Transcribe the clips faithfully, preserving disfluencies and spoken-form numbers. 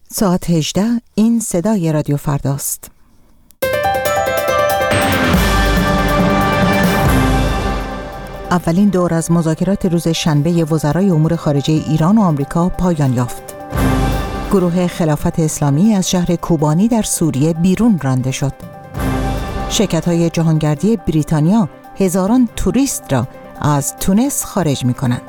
ساعت هجده، این صدای رادیو فرداست. اولین دور از مذاکرات روز شنبه وزرای امور خارجه ایران و آمریکا پایان یافت. گروه خلافت اسلامی از شهر کوبانی در سوریه بیرون رانده شد. شرکت‌های جهانگردی بریتانیا هزاران توریست را از تونس خارج می‌کنند.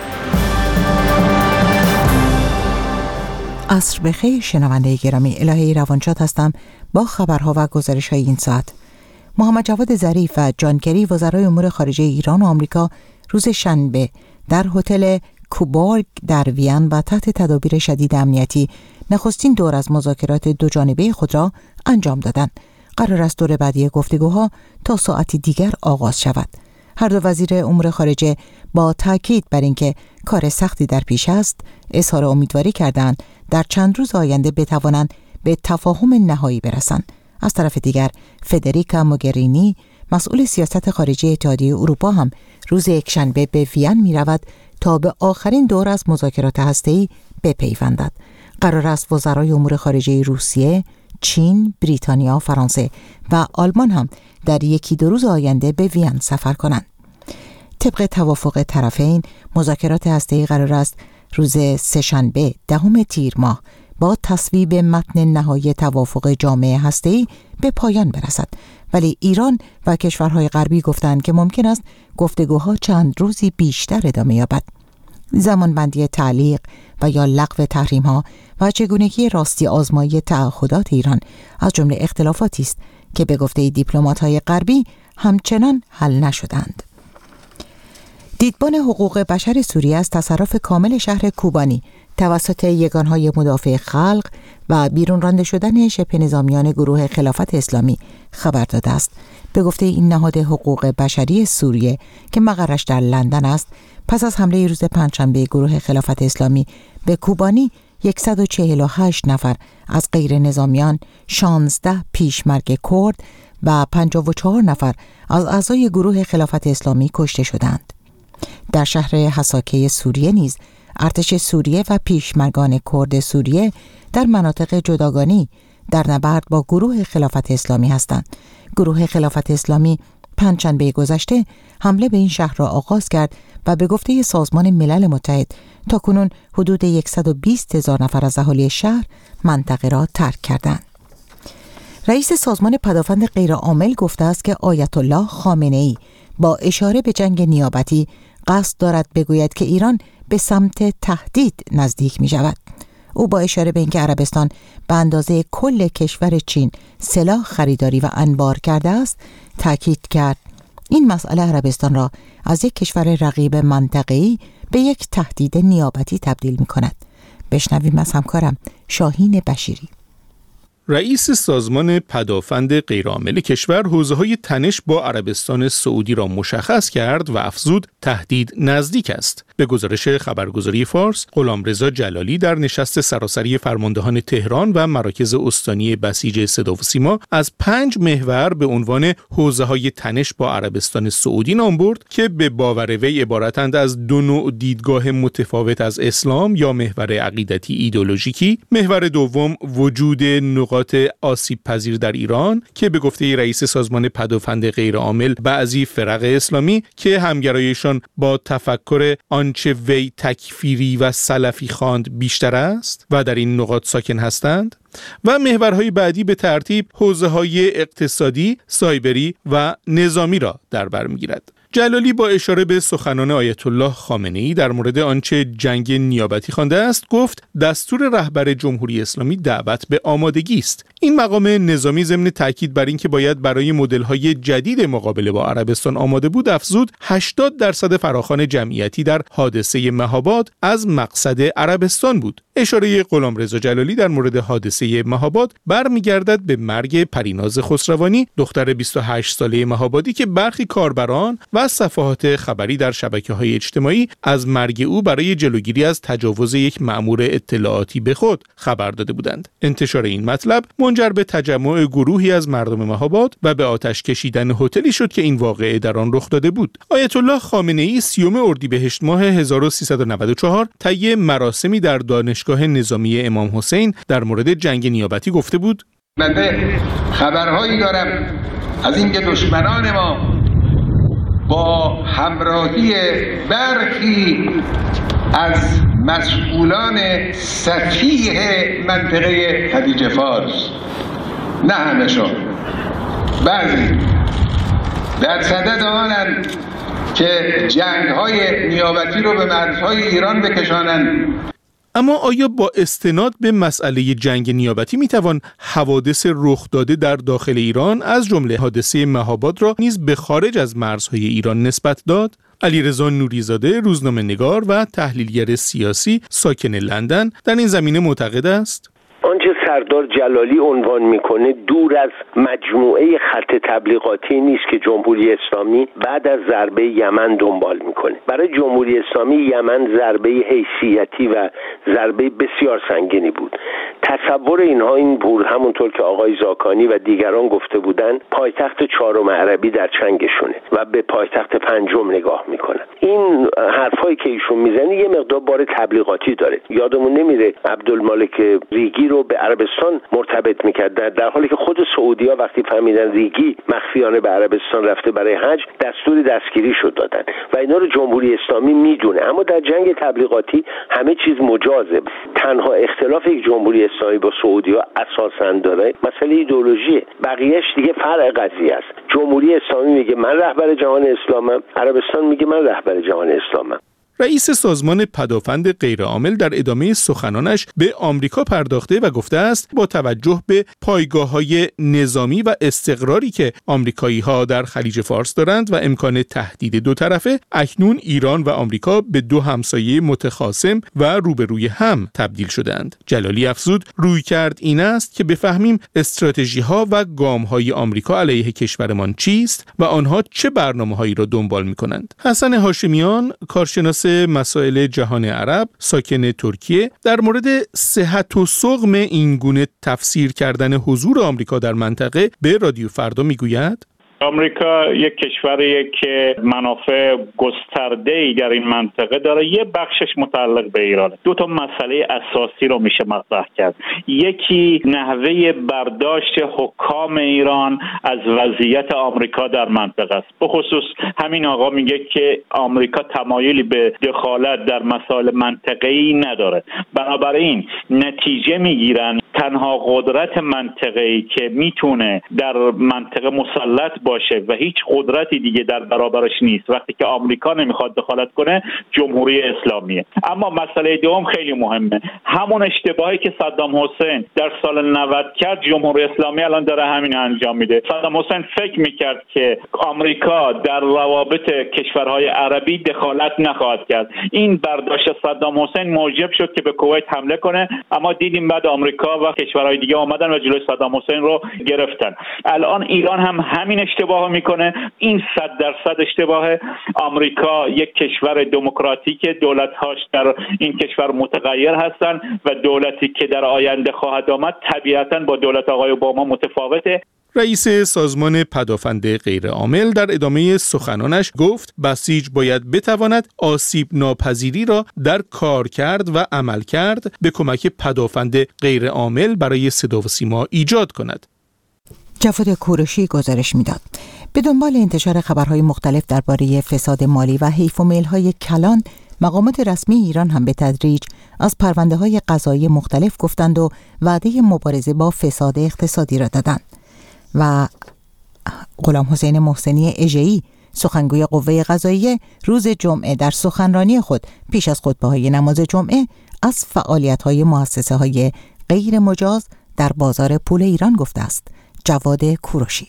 عصر بخیر شنونده گرامی، الهه روانشاد هستم با خبرها و گزارش‌های این ساعت. محمد جواد ظریف و جان کری وزرای امور خارجه ایران و آمریکا روز شنبه در هتل کوبورگ در وین و تحت تدابیر شدید امنیتی نخستین دور از مذاکرات دوجانبه خود را انجام دادند. قرار است دور بعدی گفتگوها تا ساعتی دیگر آغاز شود. هر دو وزیر امور خارجه با تاکید بر اینکه کار سختی در پیش است اظهار امیدواری کردند در چند روز آینده بتوانند به تفاهم نهایی برسند. از طرف دیگر فدریکا موگرینی مسئول سیاست خارجی اتحادیه اروپا هم روز یکشنبه به وین می رود تا به آخرین دور از مذاکرات هسته‌ای بپیوندد. قرار است وزرای امور خارجه روسیه، چین، بریتانیا، فرانسه و آلمان هم در یکی دو روز آینده به وین سفر کنند. طبق توافق طرفین مذاکرات هسته‌ای قرار است روز سه‌شنبه دهم تیر ماه با تصویب متن نهایی توافق جامعه هسته‌ای به پایان برسد، ولی ایران و کشورهای غربی گفتند که ممکن است گفتگوها چند روزی بیشتر ادامه یابد. زمانبندی تعلیق و یا لغو تحریم‌ها و چگونگی راستی آزمایی تعهدات ایران از جمله اختلافاتی است که به گفته دیپلمات‌های غربی همچنان حل نشدند. دیدبان حقوق بشر سوریه از تصرف کامل شهر کوبانی توسط یگانهای مدافع خلق و بیرون رانده شدن شبه نظامیان گروه خلافت اسلامی خبر داده است. به گفته این نهاد حقوق بشری سوریه که مقرش در لندن است، پس از حمله روز پنجشنبه گروه خلافت اسلامی به کوبانی صد و چهل و هشت نفر از غیر نظامیان، شانزده پیشمرگ کرد و پنجاه و چهار نفر از اعضای گروه خلافت اسلامی کشته شدند. در شهر حساکه سوریه نیز ارتش سوریه و پیشمرگان کرد سوریه در مناطق جداگانه در نبرد با گروه خلافت اسلامی هستند. گروه خلافت اسلامی پنجشنبه گذشته حمله به این شهر را آغاز کرد و به گفته سازمان ملل متحد تاکنون حدود صد و بیست هزار نفر از اهالی شهر منطقه را ترک کردند. رئیس سازمان پدافند غیرعامل گفته است که آیت الله خامنه‌ای با اشاره به جنگ نیابتی قصد دارد بگوید که ایران به سمت تهدید نزدیک می شود. او با اشاره به اینکه عربستان به اندازه کل کشور چین سلاح خریداری و انبار کرده است تاکید کرد این مسئله عربستان را از یک کشور رقیب منطقه‌ای به یک تهدید نیابتی تبدیل می کند. بشنویم از همکارم شاهین بشیری. رئیس سازمان پدافند غیرعامل کشور حوزه‌های تنش با عربستان سعودی را مشخص کرد و افزود تهدید نزدیک است. به گزارش خبرگزاری فارس، غلامرضا جلالی در نشست سراسری فرماندهان تهران و مراکز استانی بسیج صدا و سیما از پنج محور به عنوان حوزه‌های تنش با عربستان سعودی نام برد که به باور وی عبارتند از دو نوع دیدگاه متفاوت از اسلام یا محور عقیدتی ایدئولوژیکی. محور دوم وجود نقاط آسیب پذیر در ایران که به گفته رئیس سازمان پدافند غیرعامل بعضی فرق اسلامی که همگرایشان با تفکر آنچه وی تکفیری و سلفی خواند بیشتر است و در این نقاط ساکن هستند، و محورهای بعدی به ترتیب حوزه‌های اقتصادی، سایبری و نظامی را در بر می‌گیرد. جلالی با اشاره به سخنان آیت الله خامنه‌ای در مورد آنچه جنگ نیابتی خوانده است گفت دستور رهبر جمهوری اسلامی دعوت به آمادگی است. این مقام نظامی ضمن تاکید بر این که باید برای مدل‌های جدید مقابله با عربستان آماده بود افزود هشتاد درصد فراخوان جمعیتی در حادثه مهاباد از مقصد عربستان بود. اشاره غلامرضا جلالی در مورد حادثه مهاباد برمیگردد به مرگ پریناز خسروانی، دختر بیست و هشت ساله مهابادی که برخی کاربران و صفحات خبری در شبکه‌های اجتماعی از مرگ او برای جلوگیری از تجاوز یک مأمور اطلاعاتی به خود خبر داده بودند. انتشار این مطلب منجر به تجمع گروهی از مردم مهاباد و به آتش کشیدن هتلی شد که این واقعه در آن رخ داده بود. آیت الله خامنه‌ای سیوم اردیبهشت ماه هزار و سیصد و نود و چهار طی مراسمی در دانشگاه دانشگاه نظامی امام حسین در مورد جنگ نیابتی گفته بود: من خبرهایی دارم از اینکه دشمنان ما با همراهی برخی از مسئولان سفیه منطقه خلیج فارس، نه همشون، بعضی در صدد آنند که جنگ‌های نیابتی رو به مرزهای ایران بکشانند. اما آیا با استناد به مسئله جنگ نیابتی میتوان حوادث رخ داده در داخل ایران از جمله حادثه مهاباد را نیز به خارج از مرزهای ایران نسبت داد؟ علیرضا نوریزاده، روزنامه‌نگار و تحلیلگر سیاسی ساکن لندن، در این زمینه معتقد است: آنچه سردار جلالی عنوان میکنه دور از مجموعه خط تبلیغاتی نیست که جمهوری اسلامی بعد از ضربه یمن دنبال میکنه. برای جمهوری اسلامی یمن ضربه حیثیتی و ضربه بسیار سنگینی بود. تصور اینها این بود، همونطور که آقای زاکانی و دیگران گفته بودن، پایتخت چهارم عربی در چنگشونه و به پایتخت پنجم نگاه میکنن. این حرفایی که ایشون میزنه یه مقدار بار تبلیغاتی داره. یادمون نمیره عبدالمالک ریگی رو به عربستان مرتبط میکردن، در حالی که خود سعودی‌ها وقتی فهمیدن ریگی مخفیانه به عربستان رفته برای حج، دستور دستگیری شد دادن و اینا رو جمهوری اسلامی میدونه. اما در جنگ تبلیغاتی همه چیز مجازه. تنها اختلاف یک جمهوری اسلامی با سعودی‌ها اساساً داره مسئله ایدئولوژیه، بقیه‌اش دیگه فرع قضیه است. جمهوری اسلامی میگه من رهبر جهان اسلامم، عربستان میگه من رهبر جهان اسلامم. رئیس سازمان پدافند غیرعامل در ادامه سخنانش به آمریکا پرداخته و گفته است با توجه به پایگاه‌های نظامی و استقراری که آمریکایی‌ها در خلیج فارس دارند و امکان تهدید دو طرفه، اکنون ایران و آمریکا به دو همسایه متخاصم و روبروی هم تبدیل شدند. جلالی افزود رویکرد این است که بفهمیم استراتژی‌ها و گام‌های آمریکا علیه کشورمان چیست و آنها چه برنامه‌هایی را دنبال می‌کنند. حسن هاشمیان، کارشناس مسائل جهان عرب ساکن ترکیه، در مورد صحت و سقم این گونه تفسیر کردن حضور آمریکا در منطقه به رادیو فردا میگوید: آمریکا یک کشوریه که منافع گسترده‌ای در این منطقه داره. یه بخشش متعلق به ایرانه. دو تا مسئله اساسی رو میشه مطرح کرد. یکی نحوه برداشت حکام ایران از وضعیت آمریکا در منطقه است. به خصوص همین آقا میگه که آمریکا تمایلی به دخالت در مسائل منطقه‌ای نداره. بنابراین نتیجه میگیرن تنها قدرت منطقه‌ای که میتونه در منطقه مسلط باشه و هیچ قدرتی دیگه در برابرش نیست وقتی که آمریکا نمیخواد دخالت کنه، جمهوری اسلامیه. اما مسئله دوم خیلی مهمه. همون اشتباهی که صدام حسین در سال نود کرد، جمهوری اسلامی الان داره همین انجام میده. صدام حسین فکر میکرد که آمریکا در روابط کشورهای عربی دخالت نخواهد کرد. این برداشت صدام حسین موجب شد که به کویت حمله کنه، اما دیدیم بعد آمریکا و کشورهای دیگه آمدن و جلوی صدام حسین رو گرفتن. الان ایران هم همین اشتباه میکنه. این صد درصد اشتباهه. آمریکا یک کشور دموکراتیک، دولت‌هاش در این کشور متغیر هستن و دولتی که در آینده خواهد آمد طبیعتاً با دولت آقای اوباما متفاوته. رئیس سازمان پدافند غیرعامل در ادامه سخنانش گفت بسیج باید بتواند آسیب ناپذیری را در کارکرد و عملکرد به کمک پدافند غیرعامل برای صدا و سیما ایجاد کند. جواد کوروشی گزارش میداد. به دنبال انتشار خبرهای مختلف درباره فساد مالی و حیف و میل‌های کلان، مقامات رسمی ایران هم به تدریج از پرونده‌های قضایی مختلف گفتند و وعده مبارزه با فساد اقتصادی را دادند. و غلام حسین محسنی اژه‌ای، سخنگوی قوه قضاییه، روز جمعه در سخنرانی خود پیش از خطبه‌های نماز جمعه از فعالیت‌های مؤسسه‌های غیر مجاز در بازار پول ایران گفته است. جواد کوروشی: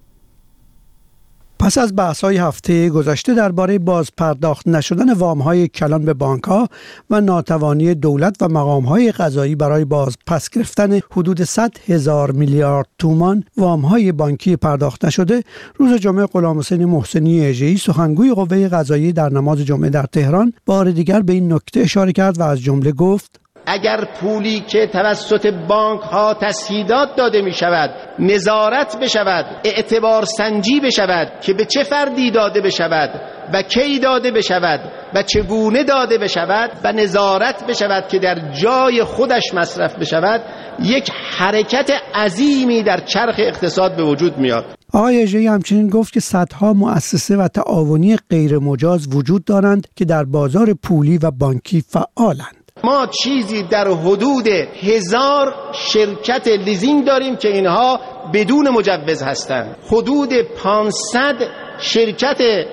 پس از بحث‌های هفته گذشته درباره باز پرداخت نشدن وام‌های کلان به بانک‌ها و ناتوانی دولت و مقام‌های قضایی برای باز پس گرفتن حدود صد هزار میلیارد تومان وام‌های بانکی پرداخت نشده، روز جمعه غلام حسین محسنی اژه‌ای، سخنگوی قوه قضاییه، در نماز جمعه در تهران بار دیگر به این نکته اشاره کرد و از جمله گفت: اگر پولی که توسط بانک ها تسهیلات داده می شود نظارت بشود، اعتبار سنجی بشود که به چه فردی داده بشود و کی داده بشود و چگونه داده بشود و نظارت بشود که در جای خودش مصرف بشود، یک حرکت عظیمی در چرخ اقتصاد به وجود میاد. آقای اژه‌ای همچنین گفت که صدها مؤسسه و تعاونی غیر مجاز وجود دارند که در بازار پولی و بانکی فعالند. ما چیزی در حدود هزار شرکت لیزینگ داریم که اینها بدون مجوز هستند. حدود پانصد شرکت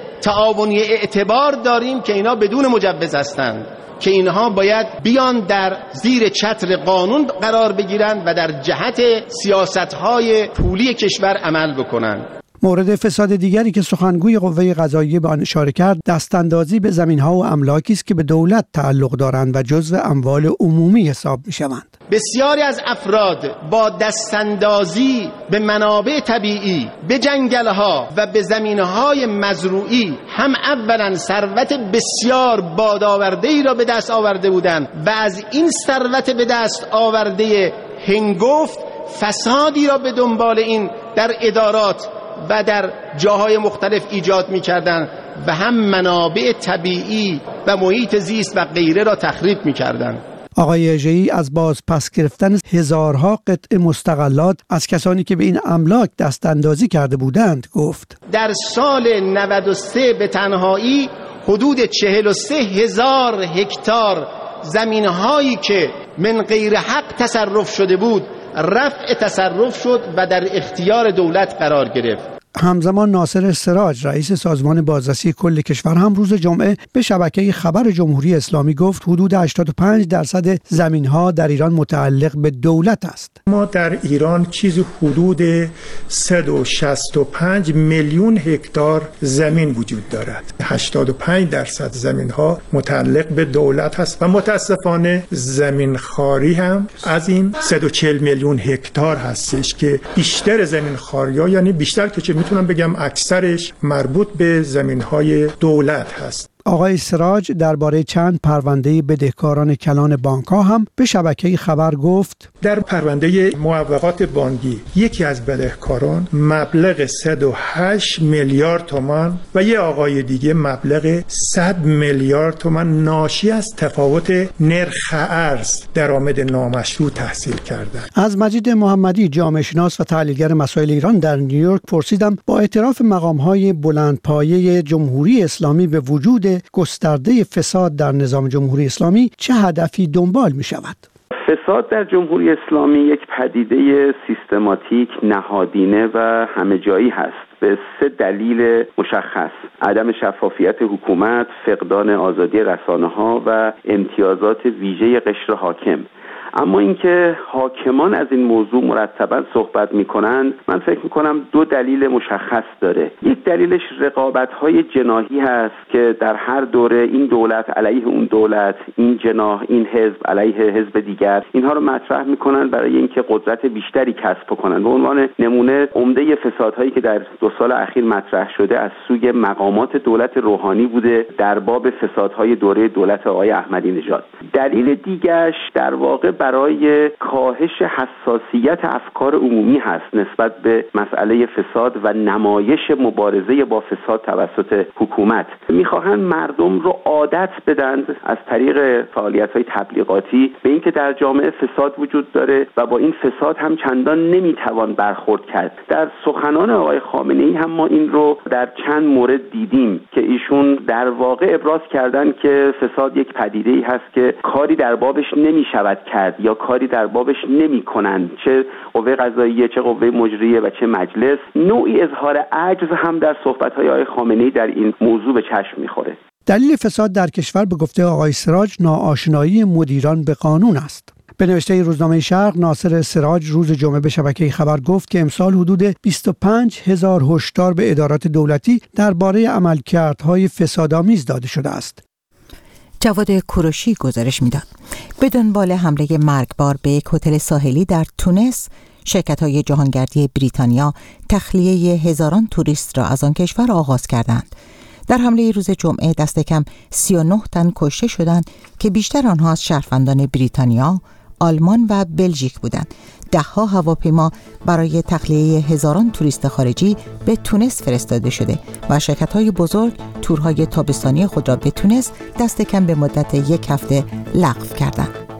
تعاونی اعتبار داریم که اینها بدون مجوز هستند، که اینها باید بیان در زیر چتر قانون قرار بگیرند و در جهت سیاست‌های پولی کشور عمل بکنند. مورد فساد دیگری که سخنگوی قوه قضاییه به آن اشاره کرد، دستاندازی به زمین‌ها و املاکی است که به دولت تعلق دارند و جزو اموال عمومی حساب می‌شوند. بسیاری از افراد با دستاندازی به منابع طبیعی، به جنگل‌ها و به زمین‌های مزروعی هم اولاً ثروت بسیار بادآورده‌ای را به دست آورده بودند و از این ثروت به دست آورده هنگفت فسادی را به دنبال این در ادارات و در جاهای مختلف ایجاد می‌کردند و هم منابع طبیعی و محیط زیست و غیره را تخریب می‌کردند. آقای اژه‌ای از باز پس گرفتن هزارها قطعه مستغلات از کسانی که به این املاک دست اندازی کرده بودند گفت: در سال نود و سه به تنهایی حدود چهل و سه هزار هکتار زمین‌هایی که من غیر حق تصرف شده بود رفع تصرف شد و در اختیار دولت قرار گرفت. همزمان ناصر سراج رئیس سازمان بازرسی کل کشور هم روز جمعه به شبکه خبر جمهوری اسلامی گفت حدود هشتاد و پنج درصد زمین‌ها در ایران متعلق به دولت است. ما در ایران چیزی حدود صد و شصت و پنج میلیون هکتار زمین وجود دارد. هشتاد و پنج درصد زمین‌ها متعلق به دولت است و متاسفانه زمین خواری هم از این صد و چهل میلیون هکتار هستش که بیشتر زمین خواری‌ها، یعنی بیشتر که چه میتونم بگم اکثرش مربوط به زمین‌های دولت هست. آقای سراج درباره چند پرونده بدهکاران کلان بانک‌ها هم به شبکه خبر گفت: در پرونده موافقات بانکی یکی از بدهکاران مبلغ صد و هشت میلیارد تومان و یه آقای دیگه مبلغ صد میلیارد تومان ناشی از تفاوت نرخ ارز درآمد نامشروع تحصیل کردند. از مجید محمدی جامعه شناس و تحلیلگر مسائل ایران در نیویورک پرسیدم با اعتراف مقام‌های بلندپایه جمهوری اسلامی به وجود گسترده فساد در نظام جمهوری اسلامی چه هدفی دنبال می شود؟ فساد در جمهوری اسلامی یک پدیده سیستماتیک، نهادینه و همه جایی هست به سه دلیل مشخص: عدم شفافیت حکومت، فقدان آزادی رسانه‌ها و امتیازات ویژه قشر حاکم. اما اینکه حاکمان از این موضوع مرتبا صحبت میکنند، من فکر میکنم دو دلیل مشخص داره. یک دلیلش رقابت‌های جناحی هست که در هر دوره این دولت علیه اون دولت، این جناح، این حزب علیه حزب دیگر، اینها رو مطرح میکنن برای اینکه قدرت بیشتری کسب کنن. به عنوان نمونه عمده فسادهایی که در دو سال اخیر مطرح شده از سوی مقامات دولت روحانی بوده در باب فسادهای دوره دولت آقای احمدی نژاد. دلیل دیگرش در واقع برای کاهش حساسیت افکار عمومی هست نسبت به مسئله فساد و نمایش مبارزه با فساد توسط حکومت. میخواهند مردم رو عادت بدند از طریق فعالیت‌های تبلیغاتی به اینکه در جامعه فساد وجود داره و با این فساد هم چندان نمیتوان برخورد کرد. در سخنان آقای خامنه‌ای هم ما این رو در چند مورد دیدیم که ایشون در واقع ابراز کردن که فساد یک پدیده‌ای هست که کاری در بابش نمیشود کرد یا کاری در بابش نمی کنند، چه قوه قضاییه، چه قوه مجریه و چه مجلس. نوعی اظهار عجز هم در صحبت‌های آقای خامنه‌ای در این موضوع به چشم می‌خوره. دلیل فساد در کشور به گفته آقای سراج ناآشنایی مدیران به قانون است. به نوشته روزنامه شرق ناصر سراج روز جمعه به شبکه خبر گفت که امسال حدود بیست و پنج هزار هشدار به ادارات دولتی درباره عملکردهای فسادآمیز داده شده است. جواد کوروشی گزارش میداد. به دنبال حمله مرگبار به یک هتل ساحلی در تونس، شرکت‌های جهانگردی بریتانیا تخلیه هزاران توریست را از آن کشور آغاز کردند. در حمله روز جمعه دست کم سی و نه تن کشته شدند که بیشتر آنها از شهروندان بریتانیا، آلمان و بلژیک بودند. ده‌ها هواپیما برای تخلیه هزاران توریست خارجی به تونس فرستاده شده و شرکت‌های بزرگ تورهای تابستانی خود را به تونس دست کم به مدت یک هفته لغو کردند.